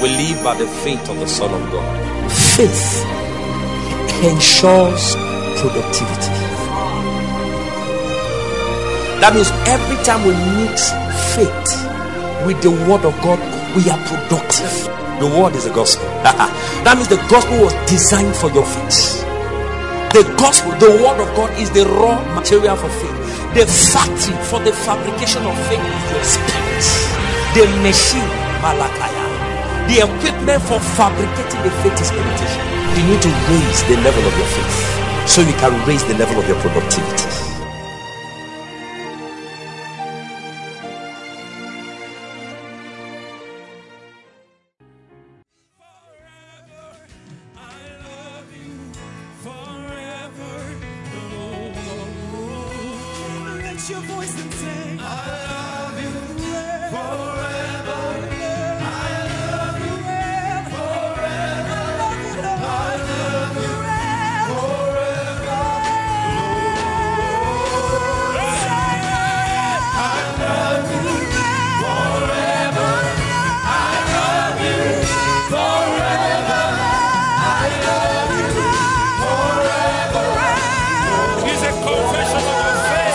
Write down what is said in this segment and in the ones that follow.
We live by the faith of the Son of God. Faith ensures productivity. That means every time we mix faith with the word of God, we are productive. The word is the gospel. That means the gospel was designed for your faith. The gospel, the word of God, is the raw material for faith. The factory for the fabrication of faith is your spirit. The machine, Malakaya. The equipment for fabricating the faith is meditation. You need to raise the level of your faith so you can raise the level of your productivity. Your voice and sing, I love you forever. I love you forever. I love you forever. I love you forever. I love you forever. I love you forever. Here's a confession of your faith.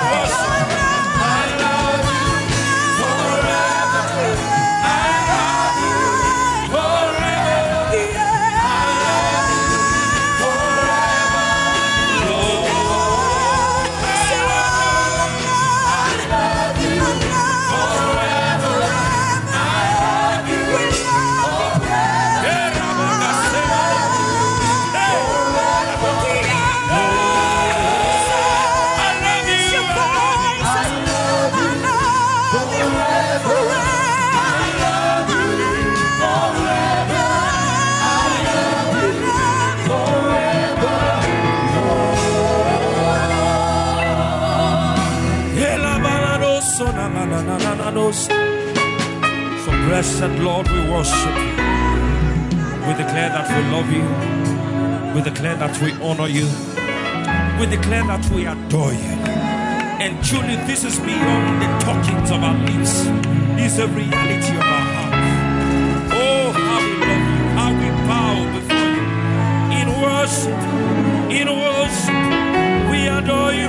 So blessed Lord, we worship you. We declare that we love you. We declare that we honor you. We declare that we adore you. And truly this is beyond the talkings of our lips. This is a reality of our hearts. Oh, how we love you. How we bow before you. In worship. In worship. We adore you.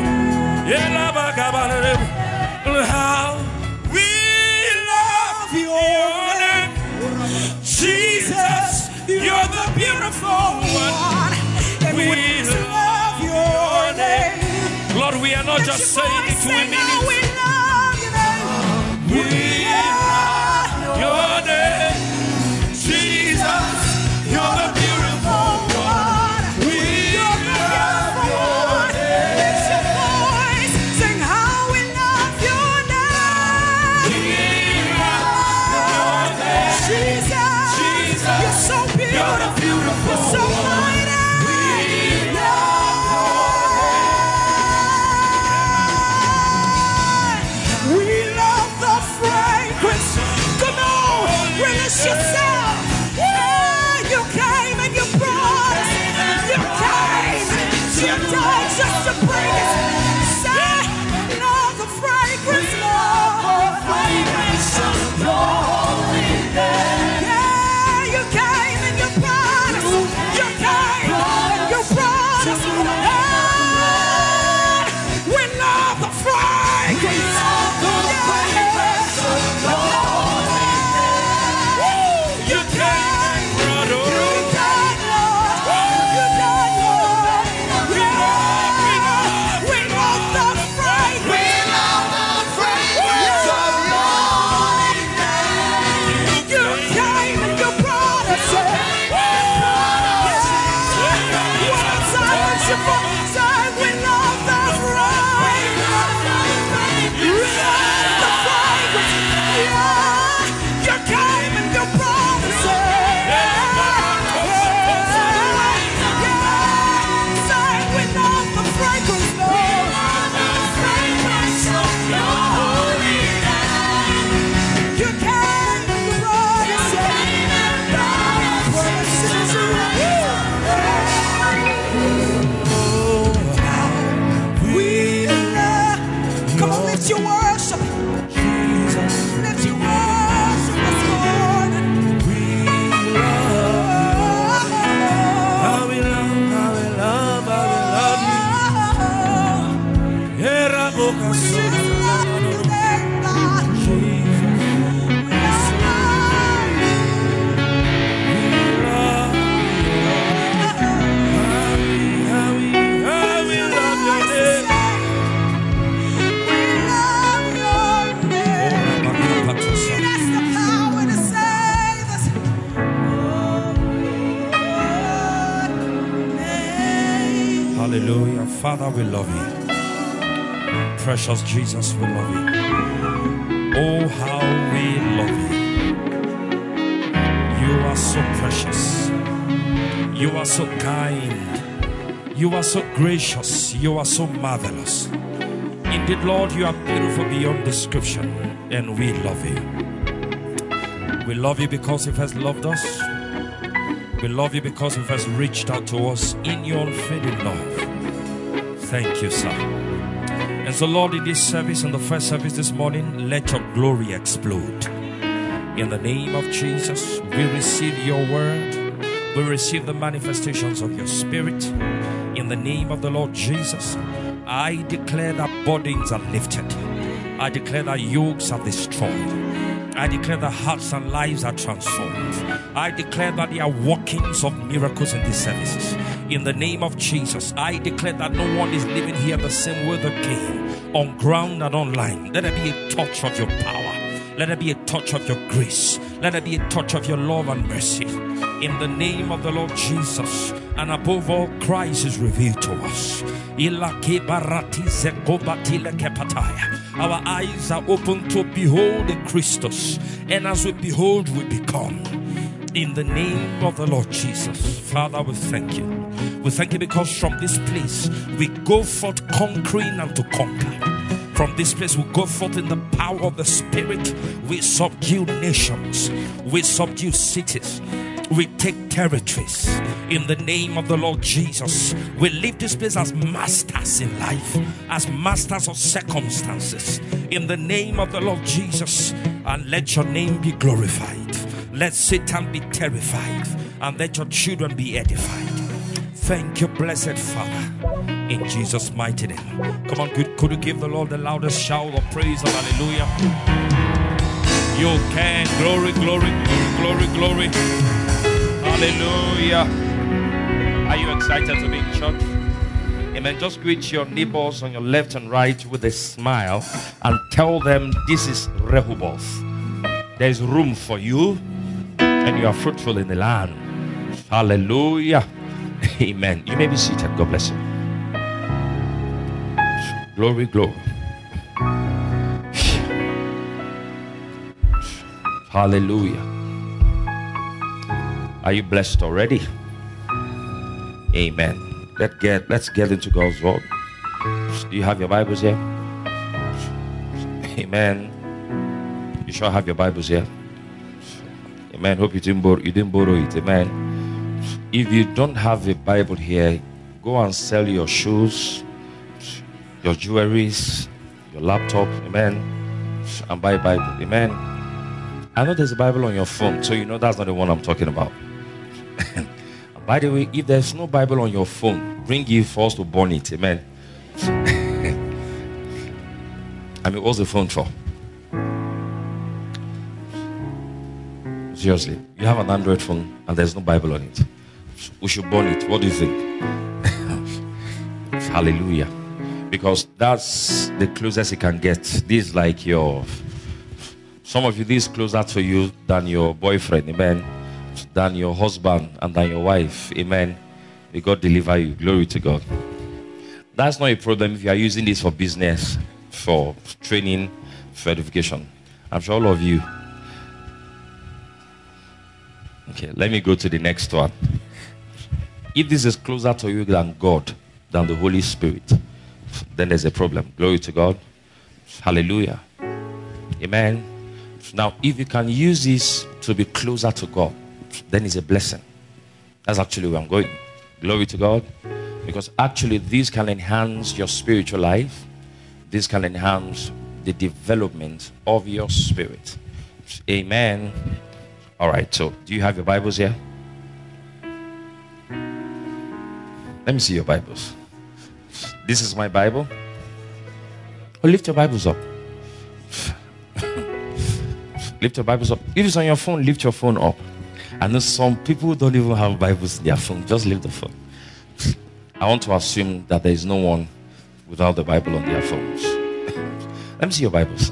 How your name, Jesus, you're the beautiful one. We love your name. Lord, we are not just saying it, we mean it. We love your name, Jesus, you're the beautiful one. We love your name. Lift your voice, sing how we love your name. Jesus, you're so beautiful, you're so mighty. We love your name. We love the fragrance. Come on, release yourself. Yeah, you came and you brought us. You came, you died just to bring us. Say, love the fragrance, love the fragrance of your holy name. Yeah, you came and you brought us. Father, we love you. Precious Jesus, we love you. Oh, how we love you. You are so precious. You are so kind. You are so gracious. You are so marvelous. Indeed, Lord, you are beautiful beyond description, and we love you. We love you because you first loved us. We love you because you first reached out to us in your unfailing love. Thank you, sir. And so, Lord, in this service, in the first service this morning, let your glory explode. In the name of Jesus, we receive your word. We receive the manifestations of your spirit. In the name of the Lord Jesus, I declare that burdens are lifted. I declare that yokes are destroyed. I declare that hearts and lives are transformed. I declare that there are workings of miracles in these services. In the name of Jesus, I declare that no one is living here the same way they came, on ground and online. Let there be a touch of your power. Let there be a touch of your grace. Let there be a touch of your love and mercy. In the name of the Lord Jesus, and above all, Christ is revealed to us. Our eyes are open to behold the Christus, and as we behold, we become. In the name of the Lord Jesus, Father, we thank you. We thank you because from this place we go forth conquering and to conquer. From this place we go forth in the power of the Spirit. We subdue nations. We subdue cities. We take territories. In the name of the Lord Jesus, we leave this place as masters in life, as masters of circumstances. In the name of the Lord Jesus, and let your name be glorified. Let Satan be terrified, and let your children be edified. Thank you, blessed Father, in Jesus' mighty name. Come on, could you give the Lord the loudest shout of praise and hallelujah? You can. Glory, glory, glory, glory, glory. Hallelujah. Are you excited to be in church? Amen. Just greet your neighbors on your left and right with a smile and tell them this is Rehoboth. There is room for you and you are fruitful in the land. Hallelujah. Amen. You may be seated. God bless you. Glory, glory. Hallelujah. Are you blessed already? Amen. Let's get into God's word. Do you have your Bibles here? Amen. You sure have your Bibles here? Amen. Hope you didn't borrow it. Amen. If you don't have a Bible here, go and sell your shoes, your jewelries, your laptop. Amen. And buy a Bible. Amen. I know there's a Bible on your phone, so you know that's not the one I'm talking about. By the way, if there's no Bible on your phone, bring it for us to burn it. Amen. I mean, what's the phone for? Seriously, you have an Android phone and there's no Bible on it. We should burn it. What do you think? Hallelujah. Because that's the closest you can get. This is like some of you, this is closer to you than your boyfriend. Amen. Than your husband and than your wife. Amen. May God deliver you. Glory to God. That's not a problem if you are using this for business, for training, for education. I'm sure all of you. Okay, let me go to the next one. If this is closer to you than God, than the Holy Spirit, then there's a problem. Glory to God. Hallelujah. Amen. Now, if you can use this to be closer to God, then it's a blessing. That's actually where I'm going. Glory to God. Because actually this can enhance your spiritual life. This can enhance the development of your spirit. Amen. All right, so do you have your Bibles here? Let me see your Bibles. This is my Bible. Oh, lift your Bibles up. Lift your Bibles up. If it's on your phone, lift your phone up. I know some people don't even have Bibles in their phone. Just leave the phone. I want to assume that there is no one without the Bible on their phones. Let me see your Bibles.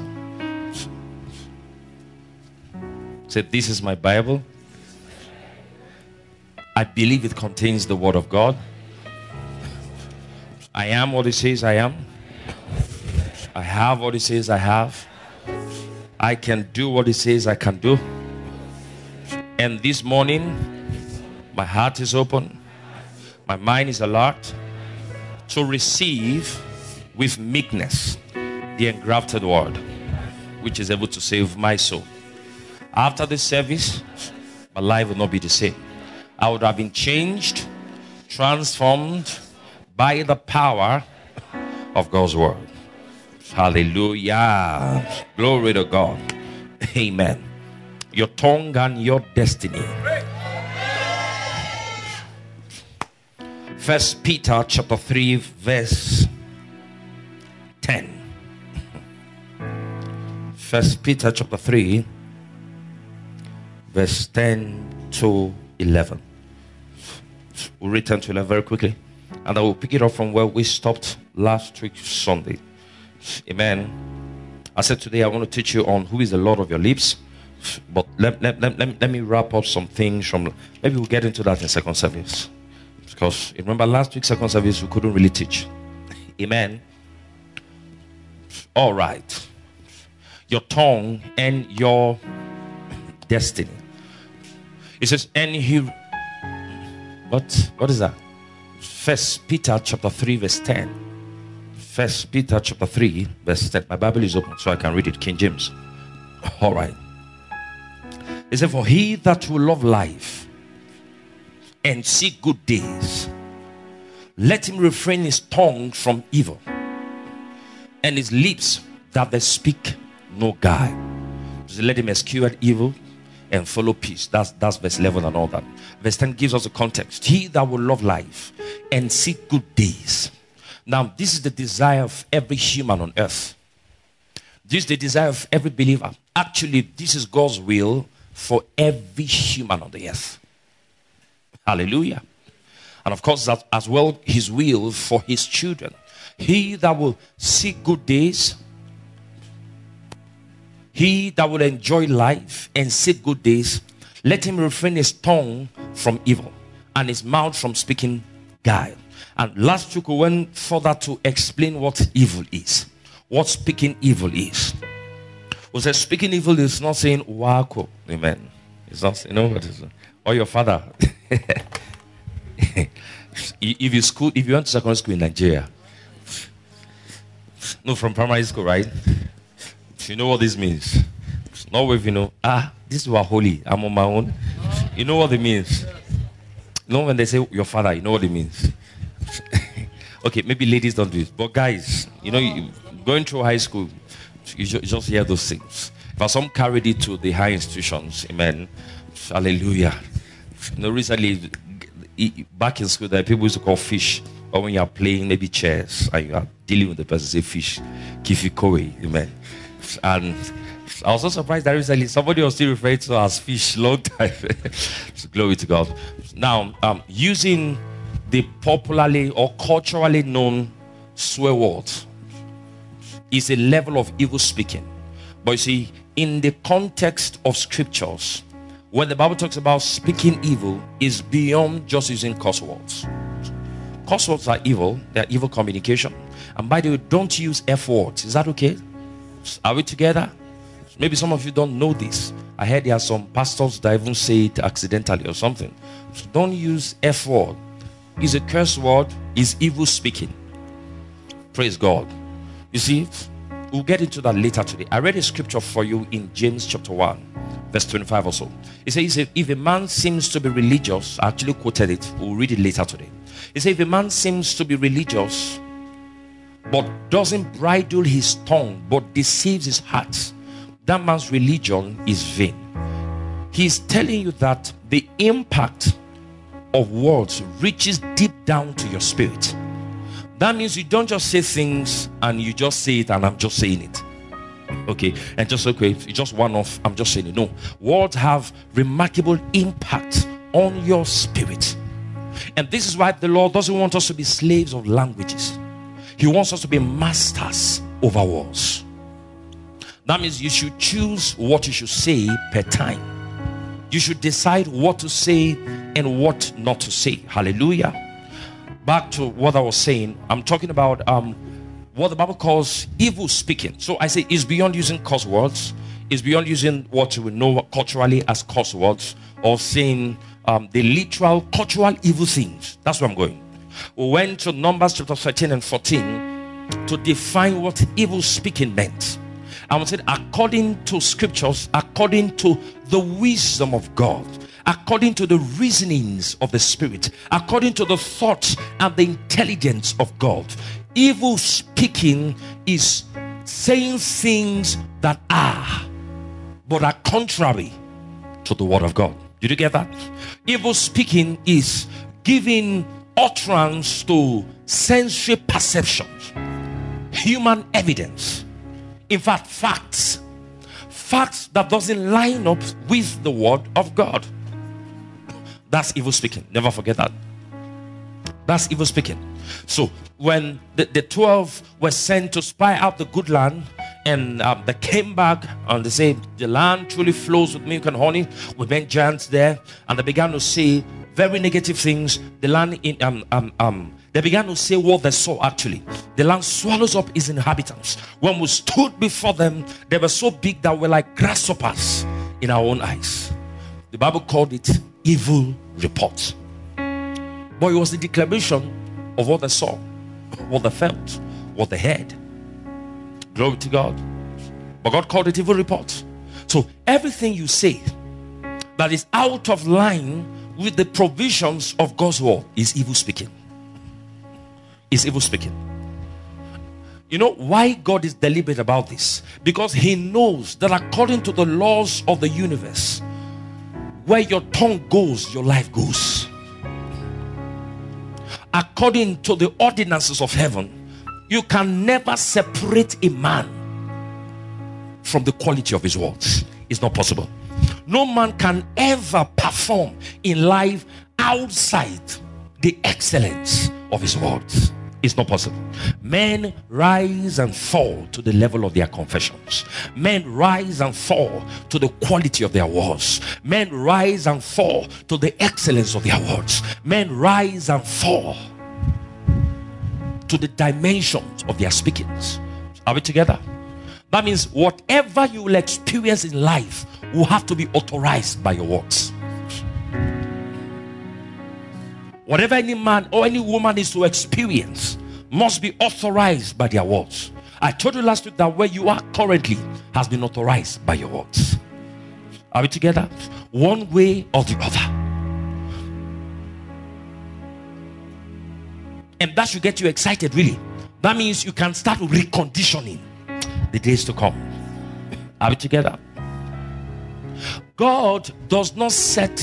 Say, this is my Bible. I believe it contains the Word of God. I am what it says I am. I have what it says I have. I can do what it says I can do. And this morning, my heart is open. My mind is alert to receive with meekness the engrafted word, which is able to save my soul. After this service, my life will not be the same. I would have been changed, transformed by the power of God's word. Hallelujah. Glory to God. Amen. Your tongue and your destiny. First Peter chapter 3 verse 10. First Peter chapter 3 verse 10 to 11. We'll return to 11 very quickly, and I will pick it up from where we stopped last week Sunday. Amen. I said today I want to teach you on who is the Lord of your lips, but let me wrap up some things from, maybe we'll get into that in second service, because remember last week's second service we couldn't really teach. Amen. All right. Your tongue and your destiny. It says, and he, what is that? First Peter chapter 3 verse 10. First Peter chapter 3 verse 10. My Bible is open so I can read it, King James. All right. It says, for he that will love life and see good days, let him refrain his tongue from evil, and his lips that they speak no guile. So let him eschew evil and follow peace. That's verse 11 and all that. Verse 10 gives us the context. He that will love life and see good days. Now, this is the desire of every human on earth. This is the desire of every believer. Actually, this is God's will for every human on the earth. Hallelujah. And of course, that as well his will for his children. He that will see good days, he that will enjoy life and see good days, let him refrain his tongue from evil and his mouth from speaking guile. And last week we went further to explain what evil is, what speaking evil is. We said speaking evil is not saying wako. Amen. It's not, you know what it is, or your father. If you went to secondary school in Nigeria, no, from primary school, right? You know what this means. It's not with, you know, this was holy, I'm on my own. You know what it means. You know when they say your father, you know what it means. Okay, maybe ladies don't do it, but guys, you know, going through high school, you just hear those things. But some carried it to the high institutions. Amen. Hallelujah. You know, recently, back in school, there are people used to call fish, or when you are playing maybe chess and you are dealing with the person, say fish, kifikoe. Amen. And I was so surprised that recently somebody was still referred to as fish long time. Glory to God. Now, using the popularly or culturally known swear words is a level of evil speaking. But you see, in the context of scriptures, when the Bible talks about speaking evil, is beyond just using curse words. Curse words are evil. They are evil communication. And by the way, don't use F words. Is that okay? Are we together? Maybe some of you don't know this. I heard there are some pastors that even say it accidentally or something. So don't use F word. It's a curse word. It's evil speaking. Praise God. You see, we'll get into that later today. I read a scripture for you in James chapter 1 verse 25 or so. It says, if a man seems to be religious, I actually quoted it. We'll read it later today. It says, if a man seems to be religious but doesn't bridle his tongue but deceives his heart, that man's religion is vain. He's telling you that the impact of words reaches deep down to your spirit. That means you don't just say things and you just say it and I'm just saying it. Okay, and just okay, it's just one off, I'm just saying it. No, words have remarkable impact on your spirit. And this is why the Lord doesn't want us to be slaves of languages. He wants us to be masters over words. That means you should choose what you should say per time. You should decide what to say and what not to say. Hallelujah. back to what I was saying. I'm talking about what the Bible calls evil speaking. So I say it's beyond using curse words. It's beyond using what we know culturally as curse words, or saying the literal cultural evil things. That's where I'm going. We went to Numbers chapter 13 and 14 to define what evil speaking meant. I would say, according to scriptures, according to the wisdom of God, according to the reasonings of the Spirit, according to the thoughts and the intelligence of God, evil speaking is saying things that are, but are contrary to the word of God. Did you get that? Evil speaking is giving utterance to sensory perceptions, human evidence, in fact facts that doesn't line up with the word of God. That's evil speaking. Never forget that. That's evil speaking. So when the 12 were sent to spy out the good land, and they came back and they said the land truly flows with milk and honey, we met giants there, and they began to say very negative things. The land they began to say what they saw. Actually, the land swallows up its inhabitants. When we stood before them, they were so big that we're like grasshoppers in our own eyes. The Bible called it evil report. But it was the declaration of what they saw, what they felt, what they heard. Glory to God. But God called it evil report. So everything you say that is out of line with the provisions of God's word is evil speaking. Is evil speaking. You know why God is deliberate about this? Because he knows that according to the laws of the universe, where your tongue goes, your life goes. According to the ordinances of heaven, you can never separate a man from the quality of his words. It's not possible. No man can ever perform in life outside the excellence of his words. It's not possible. Men rise and fall to the level of their confessions. Men rise and fall to the quality of their words. Men rise and fall to the excellence of their words. Men rise and fall to the dimensions of their speakings. Are we together? That means whatever you will experience in life will have to be authorized by your words. Whatever any man or any woman is to experience must be authorized by their words. I told you last week that where you are currently has been authorized by your words. Are we together? One way or the other. And that should get you excited, really. That means you can start reconditioning the days to come. Are we together? God does not set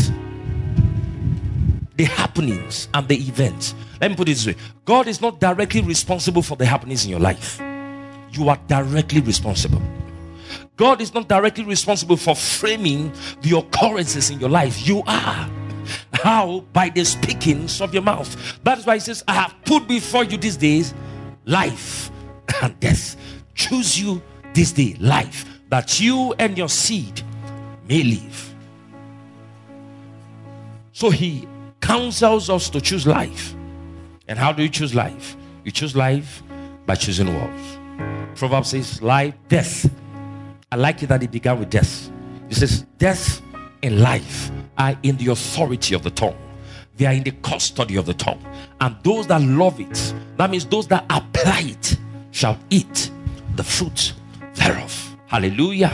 the happenings and the events. Let me put it this way. God is not directly responsible for the happenings in your life. You are directly responsible. God is not directly responsible for framing the occurrences in your life. You are. How? By the speakings of your mouth. That is why he says, I have put before you these days life and death. Choose you this day life, that you and your seed may live. So he counsels us to choose life. And how do you choose life? You choose life by choosing words. Proverbs says life, death. I like it that it began with death. It says death and life are in the authority of the tongue. They are in the custody of the tongue. And those that love it, that means those that apply it, shall eat the fruit thereof. Hallelujah.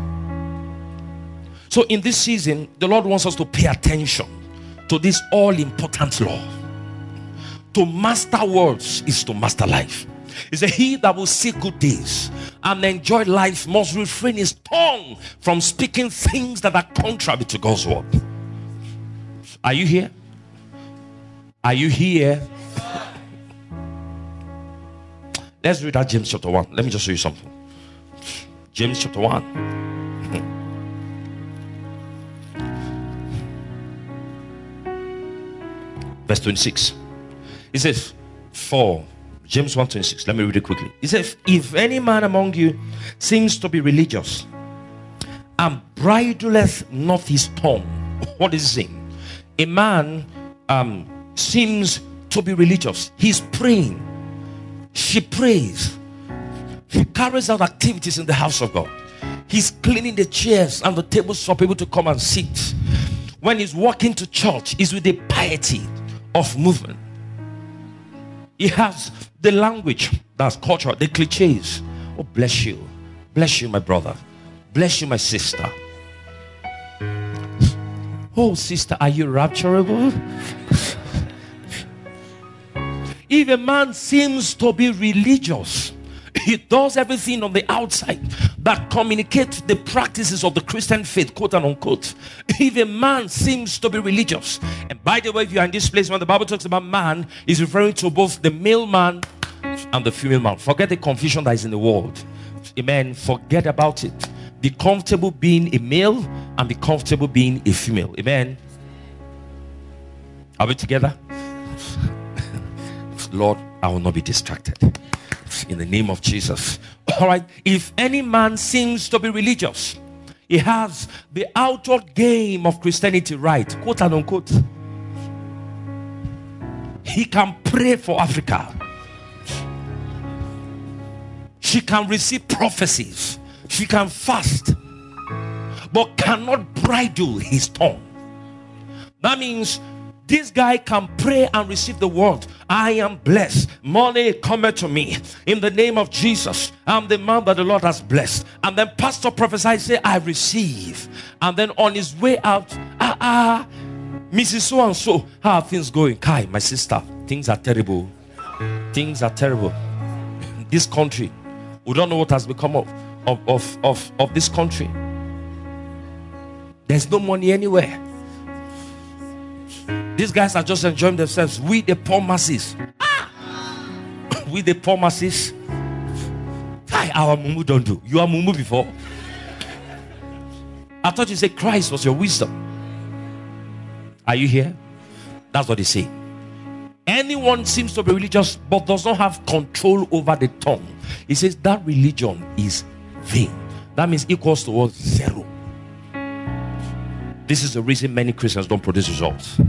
So in this season, the Lord wants us to pay attention to this all-important law. To master words is to master life. He said, he that will see good days and enjoy life must refrain his tongue from speaking things that are contrary to God's word. Are you here? Are you here? Let's read that James chapter 1. Let me just show you something. James chapter 1. Verse 26. It says, for James 1:26. Let me read it quickly. It says, if any man among you seems to be religious and bridleth not his tongue. What is it saying? A man seems to be religious. He's praying. She prays. He carries out activities in the house of God. He's cleaning the chairs and the tables for people to come and sit. When he's walking to church, he's with the piety of movement. He has the language, that's culture, the cliches. Oh, bless you. Bless you, my brother. Bless you, my sister. Oh, sister, are you rapturable? If a man seems to be religious, he does everything on the outside that communicates the practices of the Christian faith, quote and unquote. If a man seems to be religious, and by the way, if you are in this place when the Bible talks about man, is referring to both the male man and the female man. Forget the confusion that is in the world. Amen. Forget about it. Be comfortable being a male and be comfortable being a female. Amen. Are we together? Lord, I will not be distracted. In the name of Jesus. All right. If any man seems to be religious, he has the outward game of Christianity right, quote and unquote. He can pray for Africa. She can receive prophecies. She can fast, but cannot bridle his tongue. That means this guy can pray and receive the word. I am blessed. Money cometh to me. In the name of Jesus, I'm the man that the Lord has blessed. And then pastor prophesies, say, I receive. And then on his way out, Mrs. So and so, how are things going? Kai, my sister, things are terrible. Things are terrible. This country, we don't know what has become of this country. There's no money anywhere. These guys are just enjoying themselves. We the poor masses. We the poor masses. Hi, our mumu don't do. You are mumu before. I thought you said Christ was your wisdom. Are you here? That's what they say. Anyone seems to be religious but does not have control over the tongue. He says that religion is vain. That means equals to what? Zero. This is the reason many Christians don't produce results.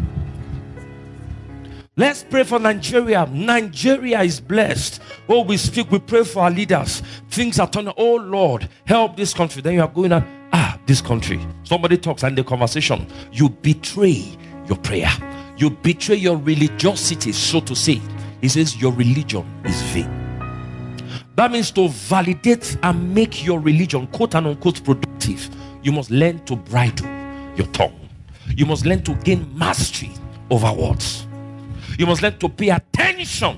Let's pray for Nigeria. Nigeria is blessed. Oh, we speak, we pray for our leaders. Things are turning. Oh Lord, help this country. Then you are going this country. Somebody talks and the conversation. You betray your prayer. You betray your religiosity, so to say. He says your religion is vain. That means to validate and make your religion, quote and unquote, productive, you must learn to bridle your tongue. You must learn to gain mastery over words. You must learn to pay attention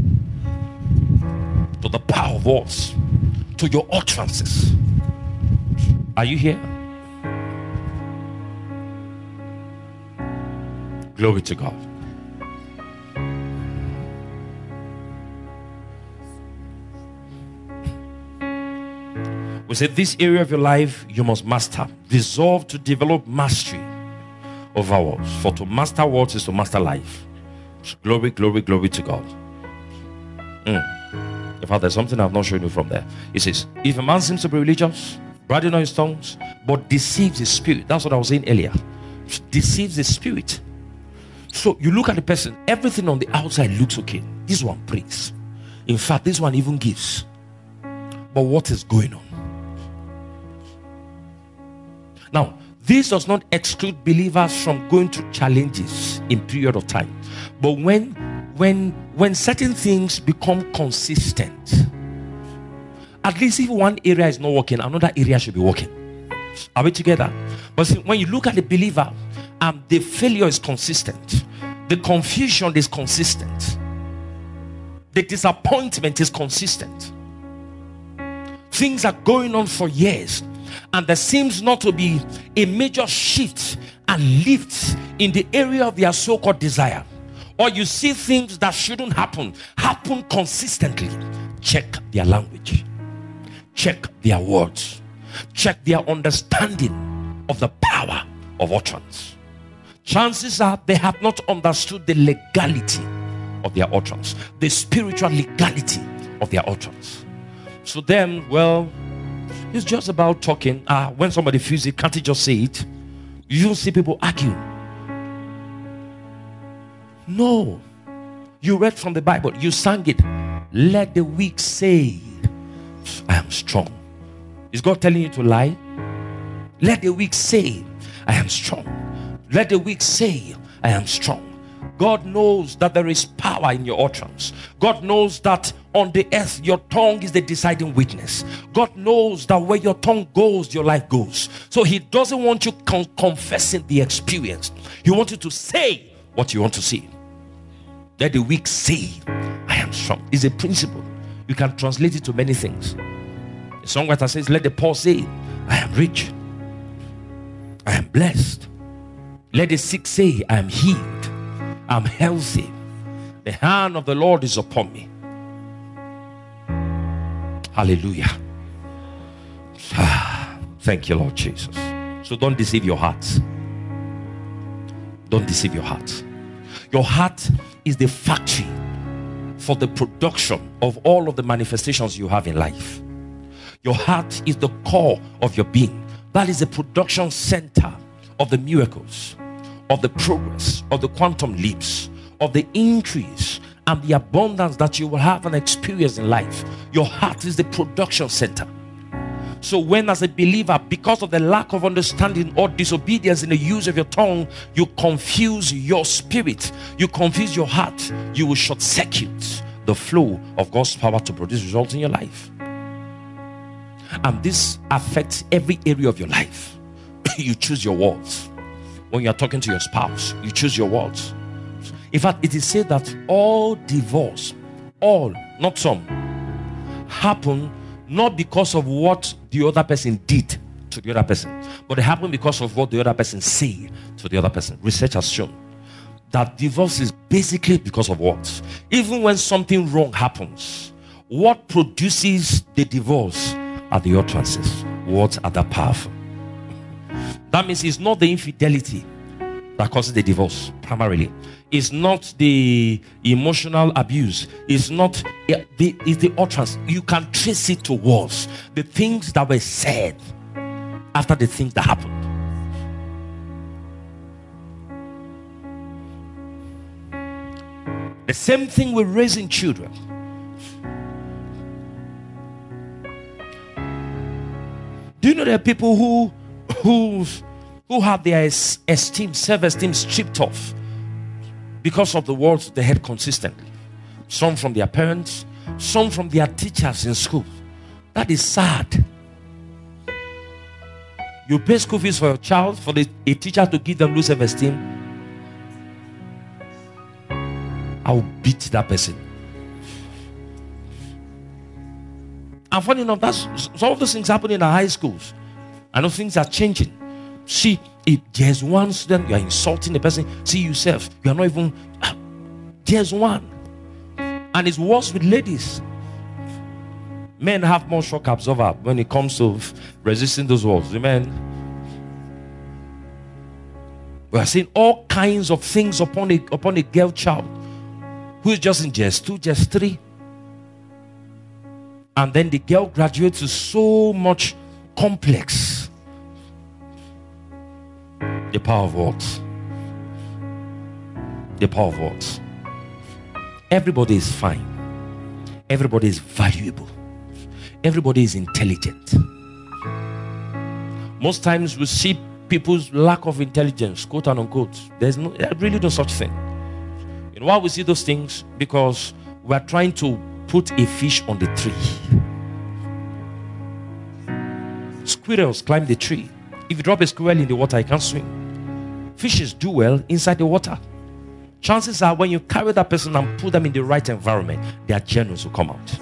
to the power of words, to your utterances. Are you here? Glory to God. We said this area of your life you must master. Resolve to develop mastery over words. For to master words is to master life. Glory, glory, glory to God. In fact, there's something I've not shown you from there. It says, if a man seems to be religious, bridling on his tongues, but deceives his spirit. That's what I was saying earlier. Deceives his spirit. So you look at the person, everything on the outside looks okay. This one prays. In fact, this one even gives. But what is going on? Now, this does not exclude believers from going through challenges in period of time. But when certain things become consistent, at least if one area is not working, another area should be working. Are we together? But see, when you look at the believer, the failure is consistent, the confusion is consistent, the disappointment is consistent, things are going on for years, and there seems not to be a major shift and lift in the area of their so-called desire, or you see things that shouldn't happen consistently. Check their language, check their words, check their understanding of the power of utterance. Chances are they have not understood the legality of their utterance, the spiritual legality of their utterance. So then, well, it's just about talking. When somebody feels it, can't he just say it? You don't see people argue. No. You read from the Bible, you sang it. Let the weak say, I am strong. Is God telling you to lie? Let the weak say, I am strong. Let the weak say, I am strong. God knows that there is power in your utterance. God knows that on the earth your tongue is the deciding witness. God knows that where your tongue goes, your life goes. So he doesn't want you confessing the experience. He wants you to say what you want to say. Let the weak say, I am strong. It's a principle. You can translate it to many things. The songwriter says, let the poor say, I am rich, I am blessed. Let the sick say, I am healed, I'm healthy. The hand of the Lord is upon me. Hallelujah. Thank you, Lord Jesus. So don't deceive your heart. Don't deceive your heart. Your heart is the factory for the production of all of the manifestations you have in life. Your heart is the core of your being. That is the production center of the miracles, of the progress, of the quantum leaps, of the increase and the abundance that you will have and experience in life. Your heart is the production center. So when as a believer, because of the lack of understanding or disobedience in the use of your tongue, you confuse your spirit, you confuse your heart, you will short circuit the flow of God's power to produce results in your life. And this affects every area of your life. You choose your words. When you are talking to your spouse, you choose your words. In fact, it is said that all divorce, all, not some, happen not because of what the other person did to the other person, but it happened because of what the other person said to the other person. Research has shown that divorce is basically because of words. Even when something wrong happens, what produces the divorce are the utterances. Words are that powerful. That means it's not the infidelity that causes the divorce primarily. It's not the emotional abuse. It's not it's the utterance. You can trace it to words. The things that were said after the things that happened. The same thing with raising children. Do you know there are people who have their esteem, self-esteem stripped off because of the words they heard consistently? Some from their parents, some from their teachers in school. That is sad. You pay school fees for your child, for a teacher to give them low self-esteem. I will beat that person. And funny enough, that's some of those things happen in the high schools. I know things are changing. See, if there's one student, you are insulting the person. See yourself, you are not even. There's one. And it's worse with ladies. Men have more shock absorber when it comes to resisting those words. Amen. We are seeing all kinds of things upon a girl child who is just in JS2, JS3. And then the girl graduates to so much complex. The power of words. The power of words. Everybody is fine. Everybody is valuable. Everybody is intelligent. Most times we see people's lack of intelligence, quote and unquote. There's really no such thing. You know why we see those things? Because we are trying to put a fish on the tree. Squirrels climb the tree. If you drop a squirrel in the water, it can't swim. Fishes do well inside the water. Chances are when you carry that person and put them in the right environment, their genes will come out.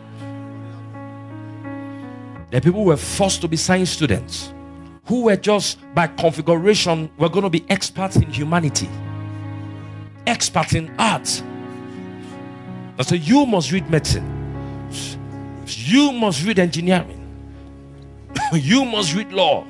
The people who were forced to be science students, who were just by configuration, were going to be experts in humanity, experts in art. And so you must read medicine, you must read engineering, you must read law.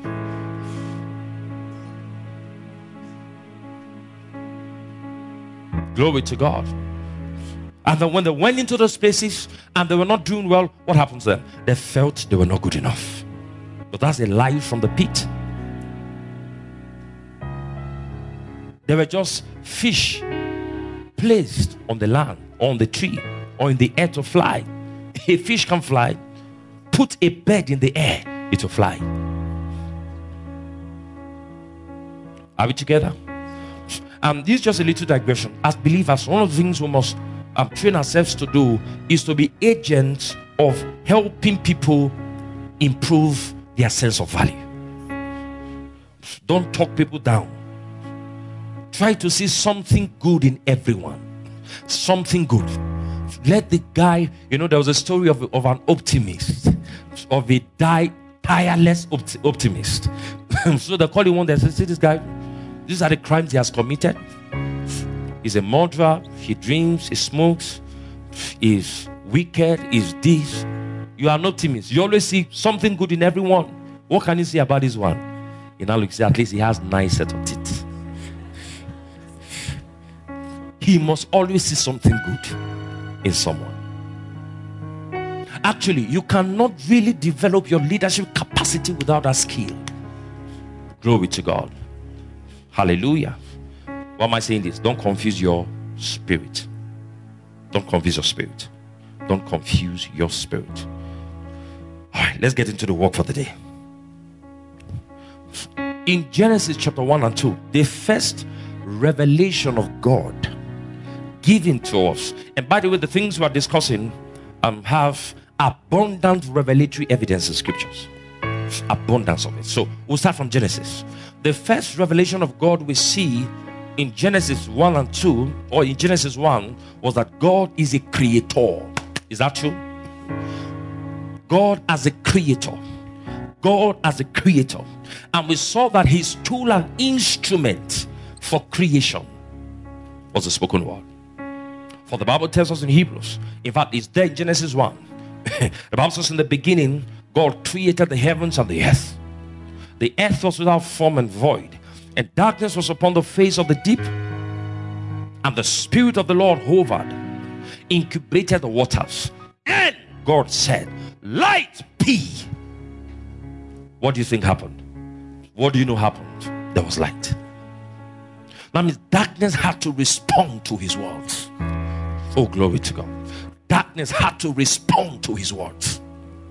Glory to God. And then when they went into those spaces and they were not doing well, what happens then? They felt they were not good enough. But that's a lie from the pit. They were just fish placed on the land, on the tree, or in the air to fly. A fish can fly. Put a bird in the air, it will fly. Are we together? This is just a little digression. As believers, one of the things we must train ourselves to do is to be agents of helping people improve their sense of value. Don't talk people down. Try to see something good in everyone. Something good. Let the guy, there was a story of an optimist, of a tireless optimist. So they call him one that says, see this guy, these are the crimes he has committed. He's a murderer, he drinks, he smokes, he's wicked, he's this. You are an optimist. You always see something good in everyone. What can you say about this one? You now look, at least he has nice set of teeth. He must always see something good in someone. Actually, you cannot really develop your leadership capacity without that skill. Glory to God. Hallelujah. Why am I saying this? Don't confuse your spirit. Don't confuse your spirit. Don't confuse your spirit. All right, let's get into the work for the day. In Genesis chapter 1 and 2, the first revelation of God given to us. And by the way, the things we are discussing have abundant revelatory evidence in scriptures. Abundance of it. So we'll start from Genesis. The first revelation of God we see in Genesis 1 and 2, or in Genesis 1, was that God is a creator. Is that true? God as a creator. God as a creator. And we saw that his tool and instrument for creation was the spoken word. For the Bible tells us in Hebrews, in fact, it's there in Genesis 1. The Bible says in the beginning, God created the heavens and the earth. The earth was without form and void, and darkness was upon the face of the deep, and the Spirit of the Lord hovered, incubated the waters. And God said, light be. What do you think happened? What do you know happened? There was light. That means darkness had to respond to his words. Oh, glory to God. Darkness had to respond to his words.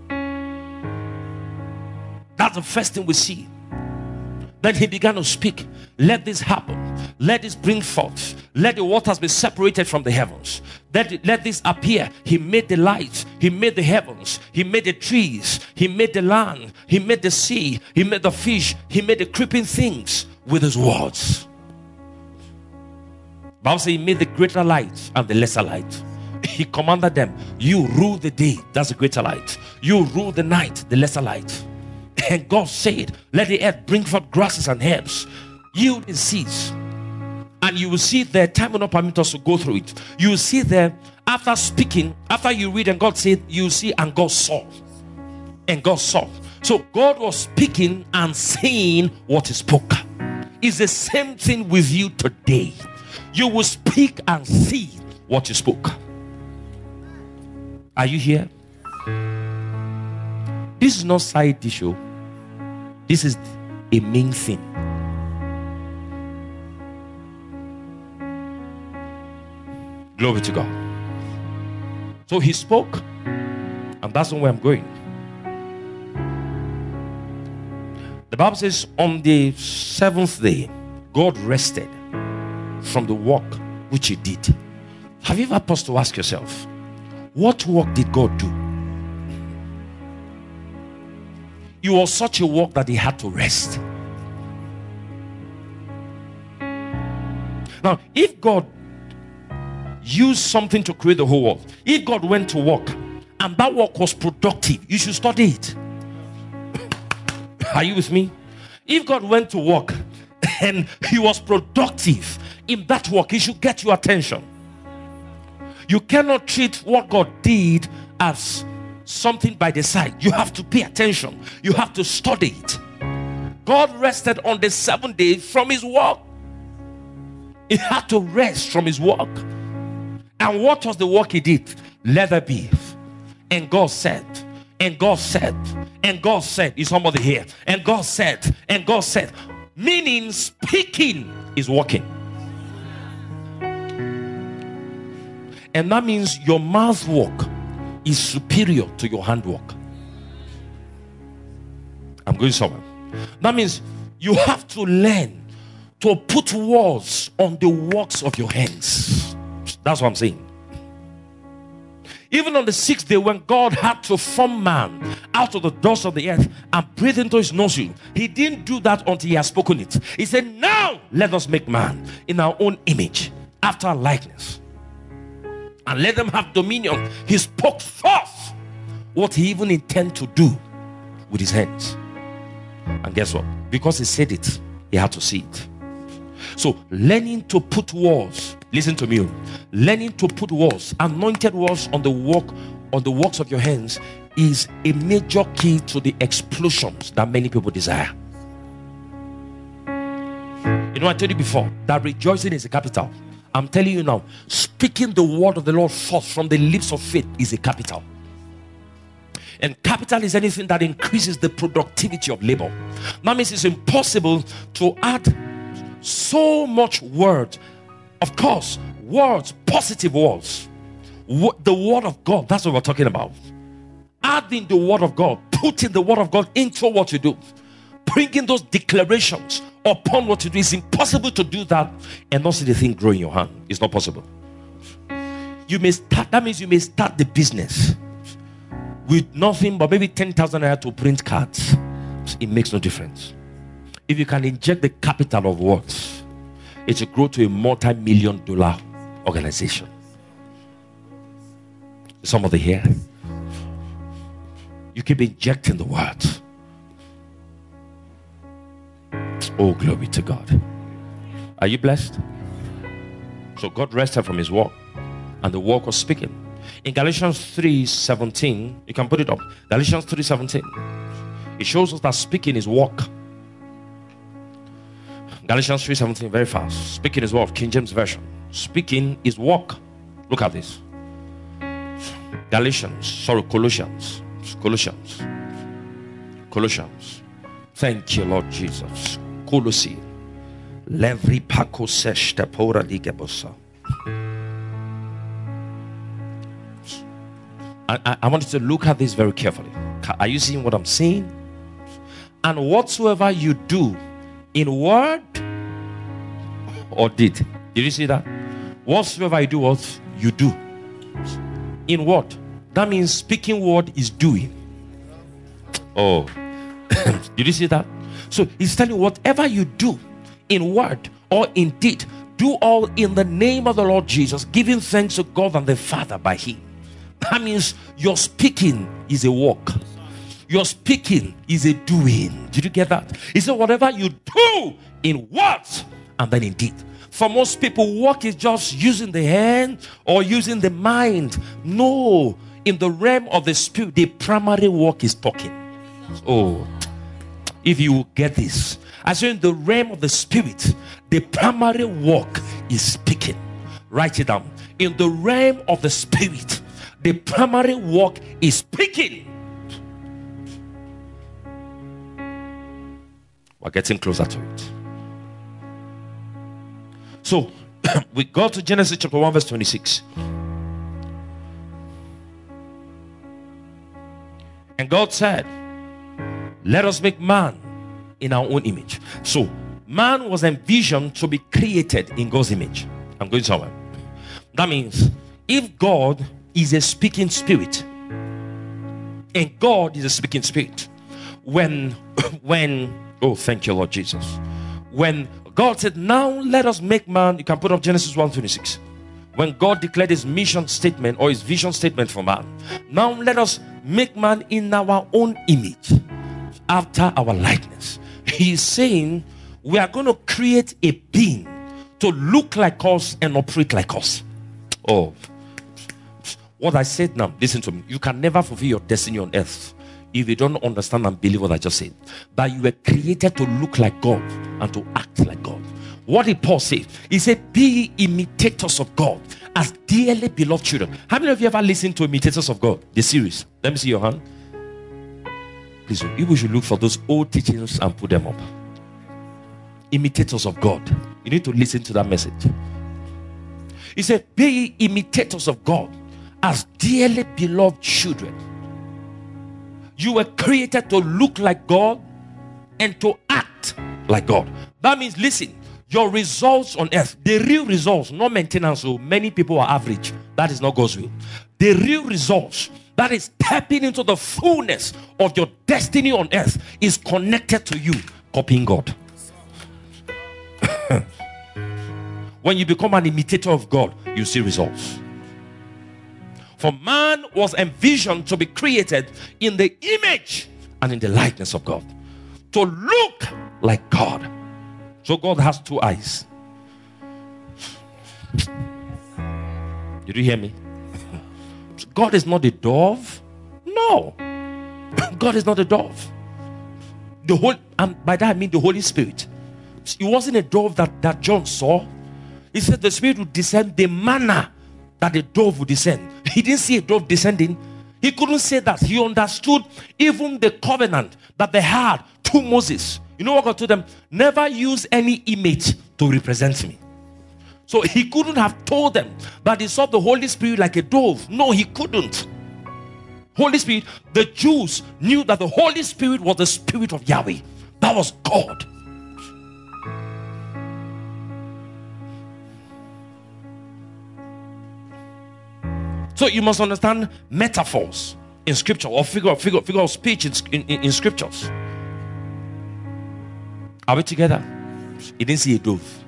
That's the first thing we see. Then he began to speak. Let this happen. Let this bring forth. Let the waters be separated from the heavens. Let this appear. He made the light. He made the heavens. He made the trees. He made the land. He made the sea. He made the fish. He made the creeping things with his words. Bible says he made the greater light and the lesser light. He commanded them, you rule the day, that's the greater light. You rule the night, the lesser light. And God said, let the earth bring forth grasses and herbs, yield its seeds. And you will see there, time will not permit us to go through it. You will see there, after speaking, after you read and God said, you will see, and God saw. And God saw. So God was speaking and saying what he spoke. It's the same thing with you today. You will speak and see what you spoke. Are you here? This is not side issue. This is a main thing. Glory to God. So he spoke, and that's where I'm going. The Bible says on the seventh day, God rested from the work which he did. Have you ever paused to ask yourself, what work did God do? It was such a work that he had to rest. Now, if God used something to create the whole world, if God went to work and that work was productive, you should study it. Are you with me? If God went to work and he was productive in that work, he should get your attention. You cannot treat what God did as something by the side. You have to pay attention. You have to study it. God rested on the 7th day from his work. He had to rest from his work. And what was the work he did? Let there be. And God said, and God said, and God said, is somebody here? And God said, and God said, meaning speaking is working. And that means your mouth work is superior to your handwork. I'm going somewhere. That means you have to learn to put words on the works of your hands. That's what I'm saying. Even on the 6th day, when God had to form man out of the dust of the earth and breathe into his nostril, he didn't do that until he had spoken it. He said, now let us make man in our own image, after our likeness, and let them have dominion. He spoke forth what he even intended to do with his hands. And guess what? Because he said it, he had to see it. So learning to put words, listen to me, learning to put words, anointed words on the works of your hands is a major key to the explosions that many people desire. You know, I told you before that rejoicing is a capital. I'm telling you now, speaking the word of the Lord forth from the lips of faith is a capital. And capital is anything that increases the productivity of labor. That means it's impossible to add so much word. Of course, words, positive words. The word of God, that's what we're talking about. Adding the word of God, putting the word of God into what you do, bringing those declarations upon what you do. It's impossible to do that and not see the thing grow in your hand. It's not possible. You may start, that means you may start the business with nothing but maybe 10,000 naira to print cards. It makes no difference. If you can inject the capital of words, it will grow to a multi-million-dollar organization. Somebody here, you keep injecting the words. Oh, glory to God. Are you blessed? So God rested from his work, and the work was speaking. In Galatians 3:17, you can put it up. Galatians 3:17. It shows us that speaking is work. Galatians 3:17, very fast. Speaking is work. King James Version. Speaking is work. Look at this. Colossians. Thank you, Lord Jesus. Colossi. Levri Paco Seshta Pora Digebosa. I want you to look at this very carefully. Are you seeing what I'm saying? And whatsoever you do in word or did you see that? Whatsoever you do, what you do in what? That means speaking word is doing. Oh, did you see that? So he's telling you, whatever you do in word or in deed, do all in the name of the Lord Jesus, giving thanks to God and the Father by him. That means your speaking is a walk. Your speaking is a doing. Did you get that? He said, whatever you do in words and then in deed. For most people, work is just using the hand or using the mind. No, in the realm of the spirit, the primary work is talking. Oh, if you get this, I say in the realm of the spirit, the primary work is speaking. Write it down. In the realm of the spirit, the primary work is speaking. We're getting closer to it. So, we go to Genesis chapter 1 verse 26. And God said, let us make man in our own image. So, man was envisioned to be created in God's image. I'm going somewhere. That means, if God is a speaking spirit, and God is a speaking spirit, when oh, thank you, Lord Jesus. When God said, now let us make man, you can put up Genesis 1:26. When God declared his mission statement or his vision statement for man, now let us make man in our own image, after our likeness. He's saying we are going to create a being to look like us and operate like us. Oh, what I said now, listen to me. You can never fulfill your destiny on earth if you don't understand and believe what I just said. That you were created to look like God and to act like God. What did Paul say? He said, be imitators of God as dearly beloved children. How many of you ever listened to Imitators of God, the series? Let me see your hand. Please, you should look for those old teachings and put them up. Imitators of God. You need to listen to that message. He said, be ye imitators of God as dearly beloved children. You were created to look like God and to act like God. That means, listen, your results on earth, the real results, not maintenance. So many people are average. That is not God's will. The real results, that is tapping into the fullness of your destiny on earth, is connected to you copying God. When you become an imitator of God, you see results. For man was envisioned to be created in the image and in the likeness of God, to look like God. So God has two eyes. Did you hear me? God is not a dove. No. God is not a dove. The whole, and by that I mean the Holy Spirit. It wasn't a dove that John saw. He said the Spirit would descend the manner that a dove would descend. He didn't see a dove descending. He couldn't say that. He understood even the covenant that they had to Moses. You know what God told them? Never use any image to represent me. So he couldn't have told them that he saw the Holy Spirit like a dove. No, he couldn't. Holy Spirit, the Jews knew that the Holy Spirit was the Spirit of Yahweh. That was God. So you must understand metaphors in scripture, or figure of speech in scriptures. Are we together? He didn't see a dove.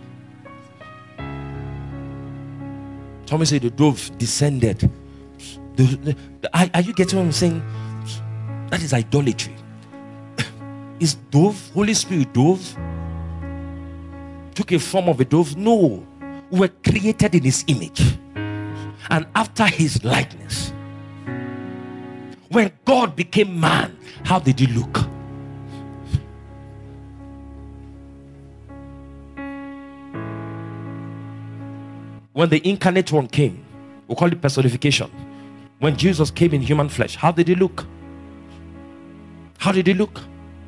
Somebody said the dove descended. Are you getting what I'm saying? That is idolatry. Is dove, Holy Spirit dove? Took a form of a dove? No. We were created in his image and after his likeness. When God became man, how did he look? When the incarnate one came, we call it personification. When Jesus came in human flesh, how did he look? How did he look?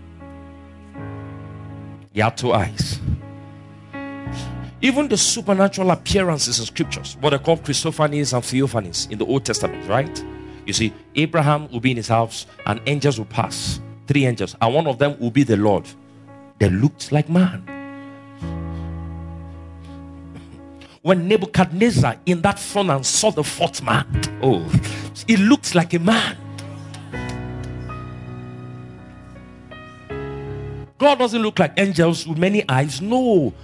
He had two eyes. Even the supernatural appearances in scriptures, what are called Christophanies and Theophanies in the Old Testament, right? You see, Abraham will be in his house and angels will pass. 3 angels, and one of them will be the Lord. They looked like man. When Nebuchadnezzar in that furnace saw the 4th man, oh, it looked like a man. God doesn't look like angels with many eyes. No.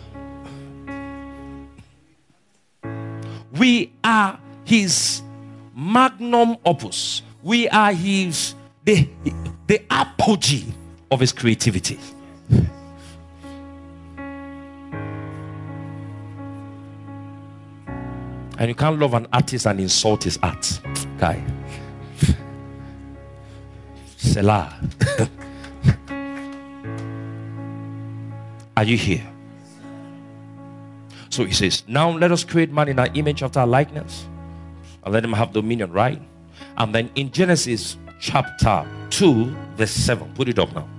We are his magnum opus. We are his the apogee of his creativity. And you can't love an artist and insult his art. Guy. Selah. Are you here? So he says, now let us create man in our image after our likeness, and let him have dominion, right? And then in Genesis chapter 2 verse 7, put it up now.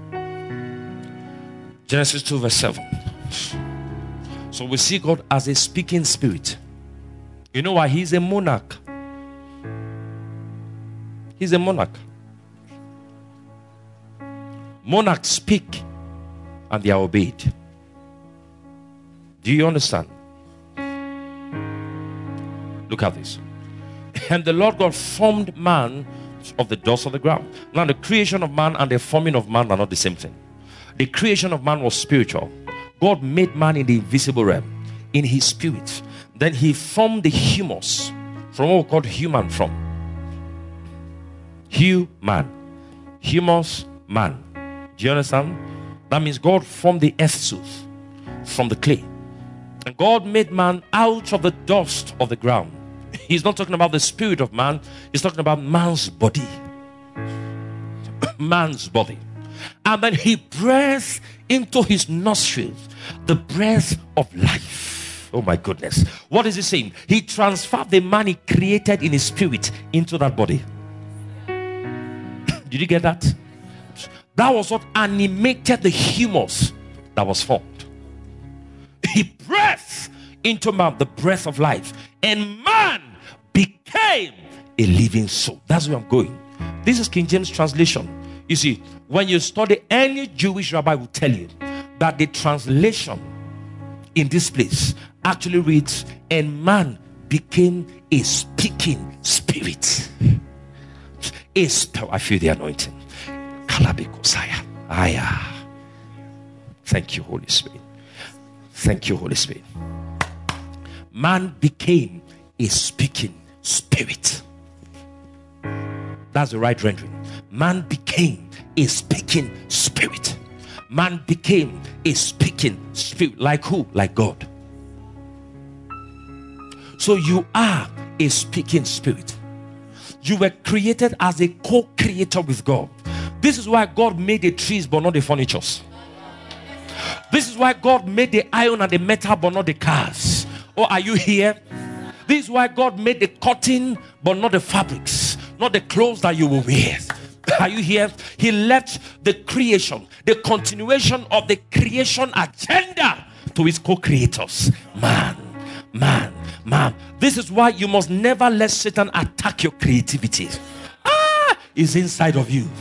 Genesis 2 verse 7. So we see God as a speaking spirit. You know why? He's a monarch. He's a monarch. Monarchs speak and they are obeyed. Do you understand? Look at this. And the Lord God formed man of the dust of the ground. Now the creation of man and the forming of man are not the same thing. The creation of man was spiritual. God made man in the invisible realm, in his spirit. Then he formed the humus, from what we call human from. Human. Humus, man. Do you understand? That means God formed the earth suit from the clay. And God made man out of the dust of the ground. He's not talking about the spirit of man. He's talking about man's body. Man's body. And then he breathed into his nostrils the breath of life. Oh my goodness. What is he saying? He transferred the man he created in his spirit into that body. Did you get that? That was what animated the humus that was formed. He breathed into man the breath of life, and man became a living soul. That's where I'm going. This is King James translation. You see, when you study, any Jewish rabbi will tell you that the translation in this place actually reads, and man became a speaking spirit. I feel the anointing. Thank you, Holy Spirit. Thank you, Holy Spirit. Man became a speaking spirit. That's the right rendering. Man became a speaking spirit. Man became a speaking spirit. Like who? Like God. So you are a speaking spirit. You were created as a co-creator with God. This is why God made the trees but not the furnitures. This is why God made the iron and the metal but not the cars. Oh, are you here? This is why God made the cotton but not the fabrics, not the clothes that you will wear. Are you here? He left the creation, the continuation of the creation agenda to his co-creators. Man. This is why you must never let Satan attack your creativity. It's inside of you.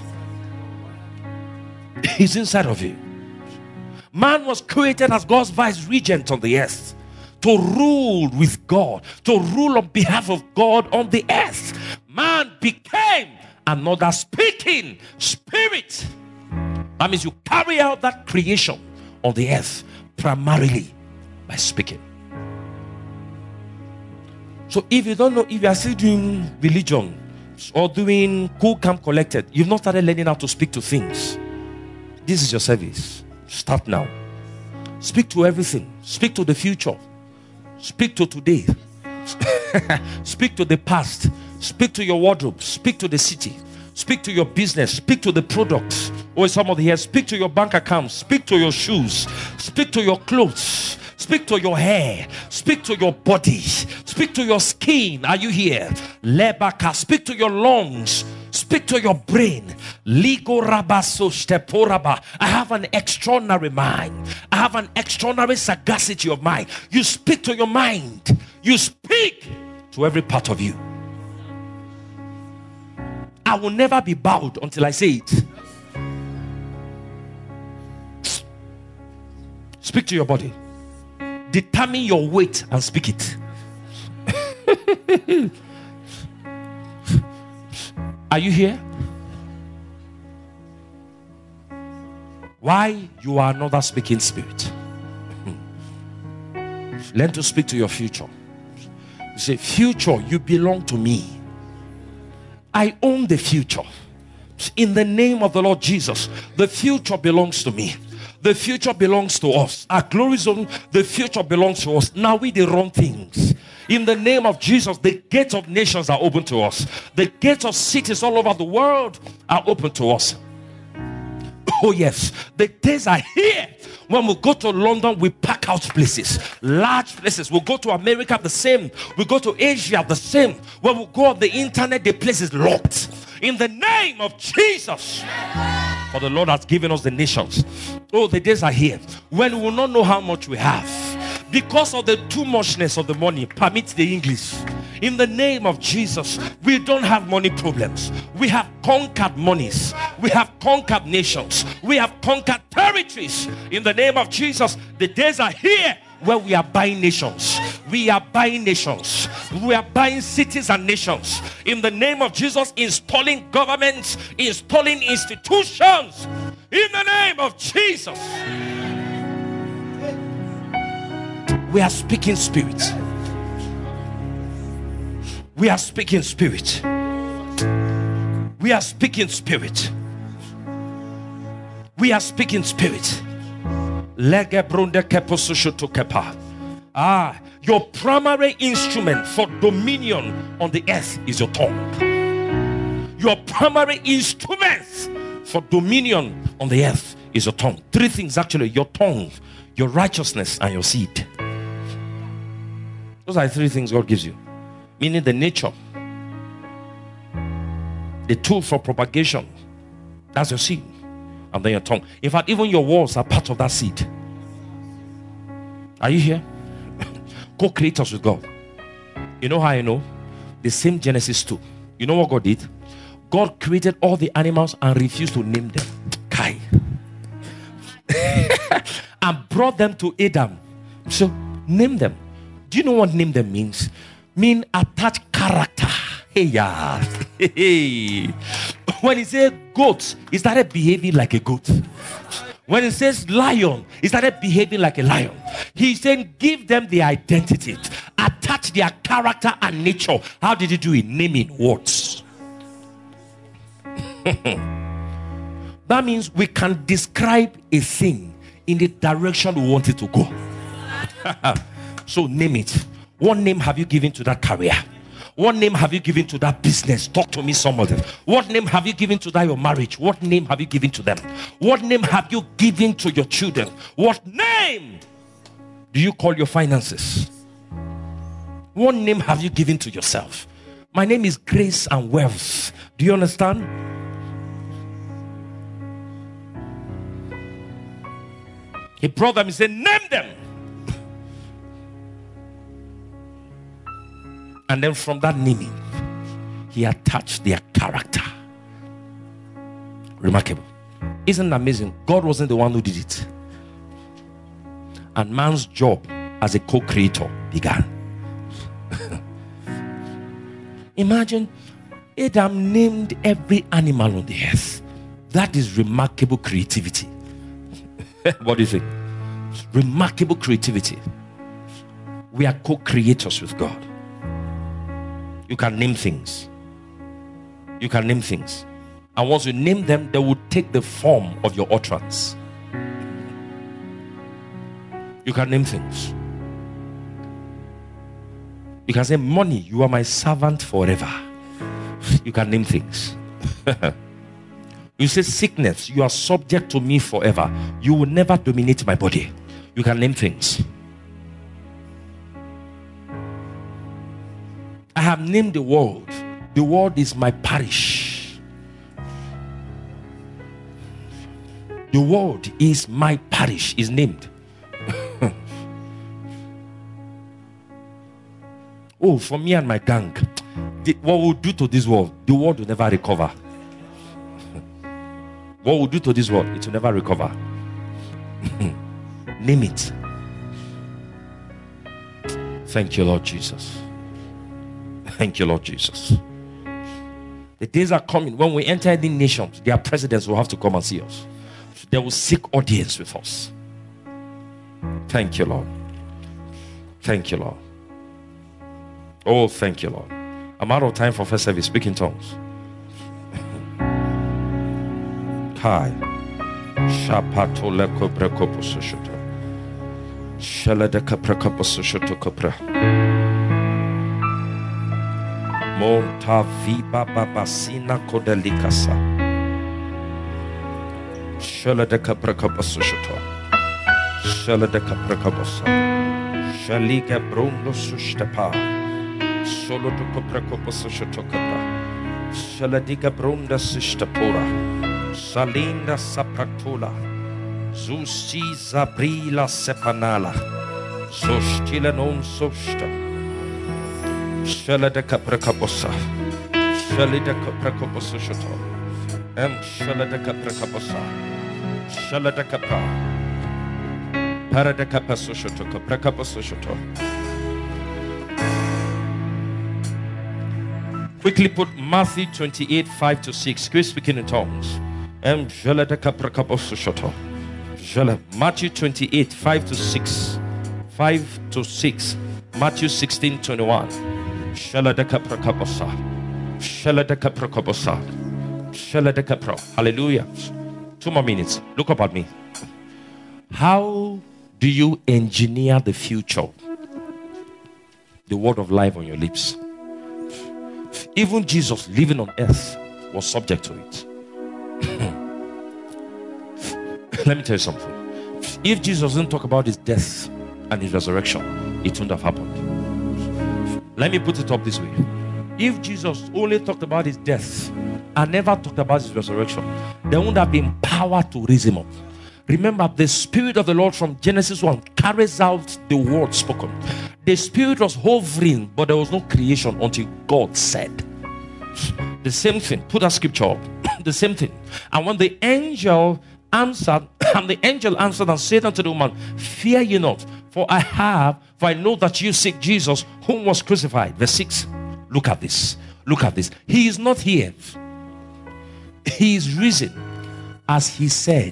It's inside of you. Man was created as God's vice regent on the earth, to rule with God, to rule on behalf of God on the earth. Man became another speaking spirit. That means you carry out that creation on the earth primarily by speaking. So if you don't know, if you are still doing religion or doing cool, calm, collected, you've not started learning how to speak to things. This is your service. Start now. Speak to everything. Speak to the future. Speak to today. Speak to the past. Speak to your wardrobe. Speak to the city. Speak to your business. Speak to the products. Or somebody here, speak to your bank account. Speak to your shoes. Speak to your clothes. Speak to your hair. Speak to your body. Speak to your skin. Are you here? Lebaka. Speak to your lungs. Speak to your brain. Ligo rabaso steporaba. I have an extraordinary mind. I have an extraordinary sagacity of mind. You speak to your mind. You speak to every part of you. I will never be bowed until I say it. Speak to your body. Determine your weight and speak it. Are you here? Why? You are another speaking spirit. Learn to speak to your future. You say, future, you belong to me. I own the future. In the name of the Lord Jesus, the future belongs to me. The future belongs to us. Our glory zone, the future belongs to us. Now we the wrong things. In the name of Jesus, the gates of nations are open to us. The gates of cities all over the world are open to us. Oh yes, the days are here. When we go to London, we pack out places, large places. We'll go to America, the same. We go to Asia, the same. When we go on the internet, the place is locked. In the name of Jesus. For the Lord has given us the nations. Oh, the days are here when we will not know how much we have. Because of the too muchness of the money, permit the English. In the name of Jesus, we don't have money problems. We have conquered monies. We have conquered nations. We have conquered territories. In the name of Jesus, the days are here where we are buying nations. We are buying nations. We are buying cities and nations. In the name of Jesus, installing governments, installing institutions. In the name of Jesus. We are speaking spirit. We are speaking spirit. We are speaking spirit. We are speaking spirit. Your primary instrument for dominion on the earth is your tongue. Your primary instrument for dominion on the earth is your tongue. Three things actually: your tongue, your righteousness, and your seed. Those are the three things God gives you. Meaning the nature, the tool for propagation, that's your seed, and then your tongue. In fact, even your walls are part of that seed. Are you here? Co-creators with God. You know how I know? The same Genesis 2. You know what God did? God created all the animals and refused to name them. Kai. And brought them to Adam. So name them. Do you know what name them means? Mean attach character. Hey, yeah. Hey. When he says goat, he started behaving like a goat. When it says lion, he started behaving like a lion. He's saying give them the identity, attach their character and nature. How did he do it? Naming words. That means we can describe a thing in the direction we want it to go. So name it. What name have you given to that career? What name have you given to that business? Talk to me, some of them. What name have you given to that your marriage? What name have you given to them? What name have you given to your children? What name do you call your finances? What name have you given to yourself? My name is Grace and Wealth. Do you understand? He brought them, he said, name them. And then from that naming, he attached their character. Remarkable. Isn't it amazing? God wasn't the one who did it. And man's job as a co-creator began. Imagine Adam named every animal on the earth. That is remarkable creativity. What do you think? Remarkable creativity. We are co-creators with God. You can name things. You can name things. And once you name them, they will take the form of your utterance. You can name things. You can say, money, you are my servant forever. You can name things. You say, sickness, you are subject to me forever. You will never dominate my body. You can name things. I have named the world. The world is my parish. The world is my parish, is named. Oh, for me and my gang, what we'll do to this world, the world will never recover. What we'll do to this world, it will never recover. Name it. Thank you, Lord Jesus. Thank you, Lord Jesus. The days are coming when we enter the nations, their presidents will have to come and see us. They will seek audience with us. Thank you, Lord. Thank you, Lord. Oh, thank you, Lord. I'm out of time for first service. Speak in tongues. Kai. Shapato leko brekopo sushoto. Shalada kaprakapo sushoto kapra. Monta viba babasina kodelikasa. Shalada kaprakapo sushoto. Shalada kaprakabosa. Shaliga brundo sushtapa. Solo to kaprakapo sushoto kapra. Shaladiga brunda sushtapura. Salinda sapratula, Zusi zabrila sepanala, Zostila non sosta, Shalada capracabosa, Shalida capracabosa shoto, Shalada capracabosa, Shalada capra, Parada capaso shoto, capracabosa shoto. Quickly put Matthew 28, 5-6. Chris speaking in tongues. Matthew 28, 5-6. 5-6. Matthew 16, 21. Hallelujah. 2 more minutes. Look up at me. How do you engineer the future? The word of life on your lips. Even Jesus living on earth was subject to it. Let me tell you something. If Jesus didn't talk about his death and his resurrection, it wouldn't have happened. Let me put it up this way. If Jesus only talked about his death and never talked about his resurrection, there wouldn't have been power to raise him up. Remember, the Spirit of the Lord from Genesis 1 carries out the word spoken. The Spirit was hovering, but there was no creation until God said. The same thing. Put that scripture up. The same thing. And when the angel answered, and the angel answered and said unto the woman, fear ye not, for I know that you seek Jesus, whom was crucified. Verse 6. Look at this. Look at this. He is not here. He is risen, as he said.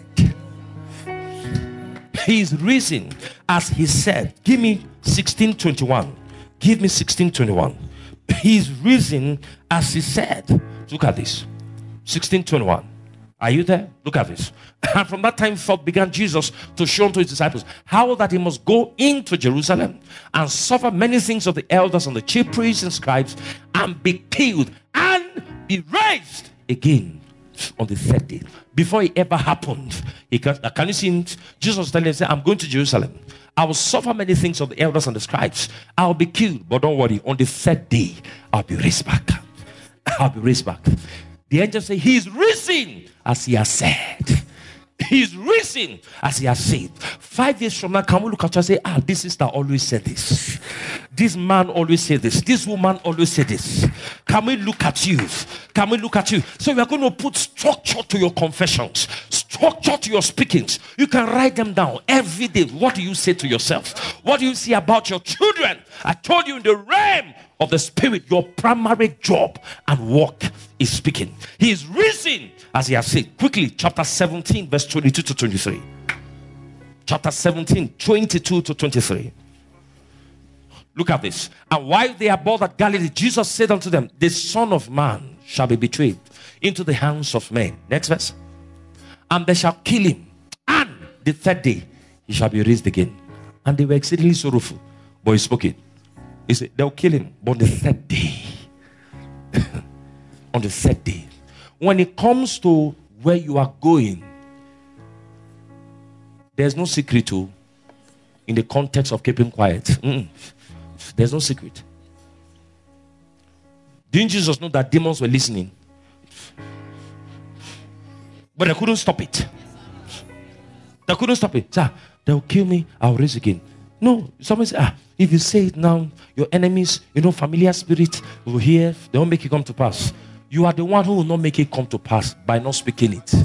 He is risen, as he said. Give me 16:21. Give me 16:21. He is risen, as he said. Look at this. 16:21. Are you there? Look at this. And from that time forth began Jesus to show unto his disciples how that he must go into Jerusalem and suffer many things of the elders and the chief priests and scribes, and be killed and be raised again on the third day. Before it ever happened, can you see it? Jesus telling him, I'm going to Jerusalem. I will suffer many things of the elders and the scribes. I'll be killed, but don't worry. On the third day, I'll be raised back. I'll be raised back. The angel said, he is risen, as he has said. He is risen, as he has said. 5 years from now, can we look at you and say, this sister always said this. This man always said this. This woman always said this. Can we look at you? Can we look at you? So we are going to put structure to your confessions, structure to your speakings. You can write them down every day. What do you say to yourself? What do you say about your children? I told you, in the realm of the spirit, your primary job and work is speaking. He is risen, as he has said. Quickly, chapter 17, verse 22 to 23. Chapter 17, 22 to 23. Look at this. And while they abode at Galilee, Jesus said unto them, the Son of Man shall be betrayed into the hands of men. Next verse. And they shall kill him, and the third day he shall be raised again. And they were exceedingly sorrowful, but he spoke it. He said, they'll kill him, but on the third day. On the third day. When it comes to where you are going, there's no secret to, in the context of keeping quiet. There's no secret. Didn't Jesus know that demons were listening? But they couldn't stop it. They couldn't stop it. Sir, they'll kill me, I'll raise again. No, somebody said, if you say it now, your enemies, familiar spirit will hear, they won't make it come to pass. You are the one who will not make it come to pass by not speaking it.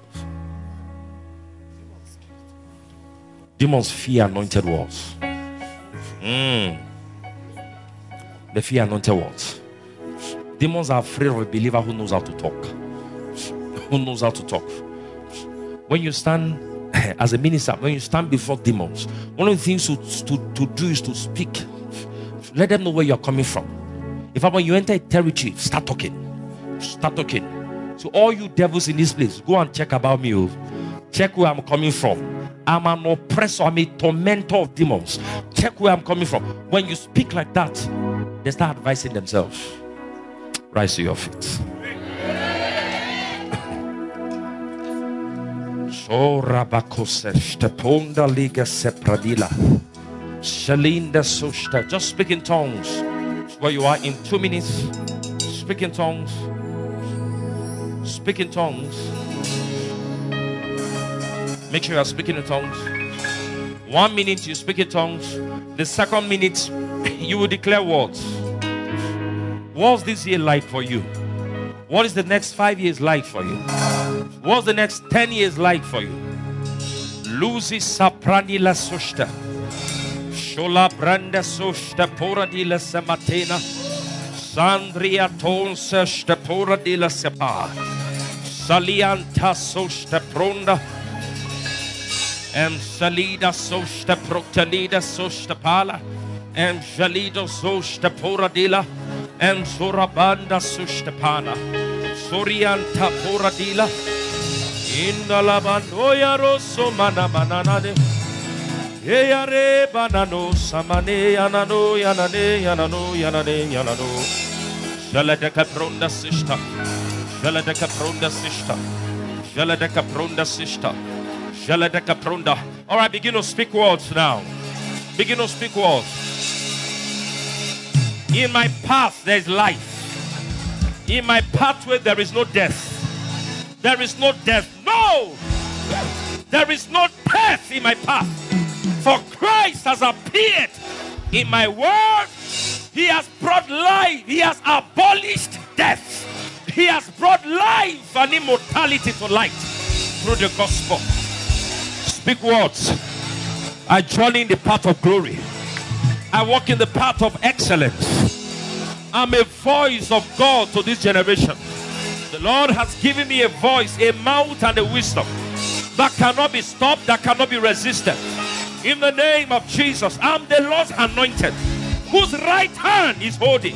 Demons fear anointed words. They fear anointed words. Demons are afraid of a believer who knows how to talk. Who knows how to talk. When you stand as a minister, when you stand before demons, one of the things to do is to speak. Let them know where you are coming from. In fact, when you enter a territory, start talking. Start talking. So all you devils in this place, go and check about me. Check where I'm coming from. I'm an oppressor. I'm a tormentor of demons. Check where I'm coming from. When you speak like that, they start advising themselves. Rise to your feet. So Rabakoseponda Liga Sepradila. Shalinda Sosta. Just speak in tongues. Where you are in 2 minutes. Speak in tongues. Speak in tongues. Make sure you are speaking in tongues. 1 minute you speak in tongues. The second minute you will declare words. What's this year like for you? What is the next 5 years like for you? What's the next 10 years like for you? Lucy Saprani la Sushta. Shola Branda Sushta Pora di la Samatena. Sandria Tonsa Stapora di la Sepa. Salianta Sushta Pronda. And Salida Sosta Proctalida Sosta Pala. And Jalido Sosta Poradila. And Zorabanda Sosta Pana. Sorianta Poradila. Indalabandoya Rosso Mana Mananade. Eyare Banano Samane Yanano Yanane Yanano Yanane Yanano. Jaladeka Pronda Sista. Jaladeka Pronda Sista. Jaladeka Pronda Sista. All right, begin to speak words now. Begin to speak words. In my path there is life. In my pathway there is no death. There is no death. No! There is no death in my path. For Christ has appeared in my world. He has brought life. He has abolished death. He has brought life and immortality to light through the gospel. Speak words. I journey in the path of glory. I walk in the path of excellence. I'm a voice of God to this generation. The Lord has given me a voice, a mouth, and a wisdom that cannot be stopped, that cannot be resisted. In the name of Jesus, I'm the Lord's anointed, whose right hand is holding.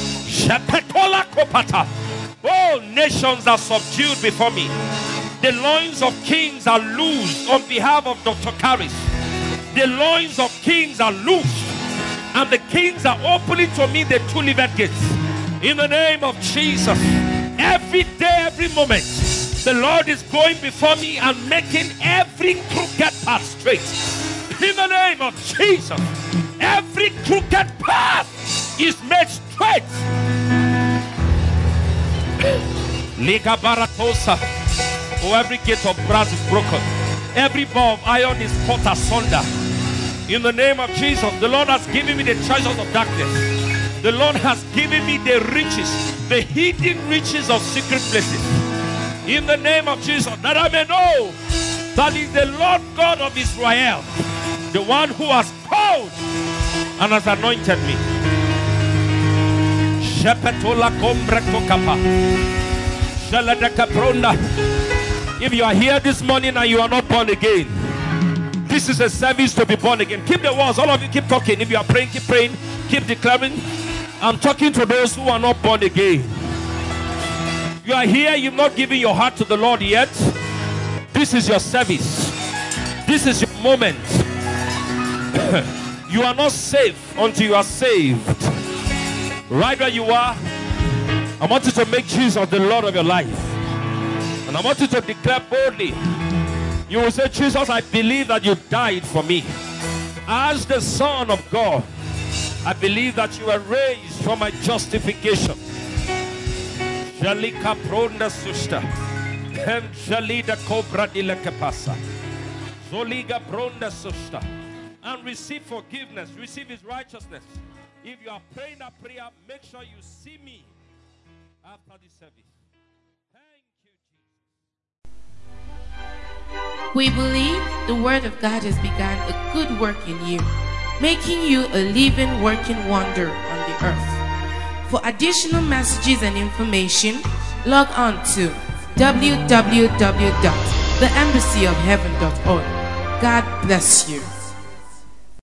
All nations are subdued before me. The loins of kings are loosed on behalf of Dr. Karis. The loins of kings are loosed, and the kings are opening to me the two-leaved gates. In the name of Jesus, every day, every moment, the Lord is going before me and making every crooked path straight. In the name of Jesus, every crooked path is made straight. Liga baratosa. Oh, every gate of brass is broken. Every bar of iron is cut asunder. In the name of Jesus, the Lord has given me the treasures of darkness. The Lord has given me the riches, the hidden riches of secret places. In the name of Jesus, that I may know that is the Lord God of Israel, the one who has called and has anointed me. If you are here this morning and you are not born again, this is a service to be born again. Keep the words. All of you keep talking. If you are praying, keep declaring. I'm talking to those who are not born again. You are here, you've not given your heart to the Lord yet. This is your service. This is your moment. You are not safe until you are saved. Right where you are, I want you to make Jesus the Lord of your life. And I want you to declare boldly. You will say, Jesus, I believe that you died for me. As the Son of God, I believe that you were raised for my justification. Jalika pronda susta. Jalida cobra dileka pasa. Zoliga pronda susta. And receive forgiveness. Receive his righteousness. If you are praying that prayer, make sure you see me after this service. Thank you, Jesus. We believe the Word of God has begun a good work in you, making you a living, working wonder on the earth. For additional messages and information, log on to www.theembassyofheaven.org. God bless you.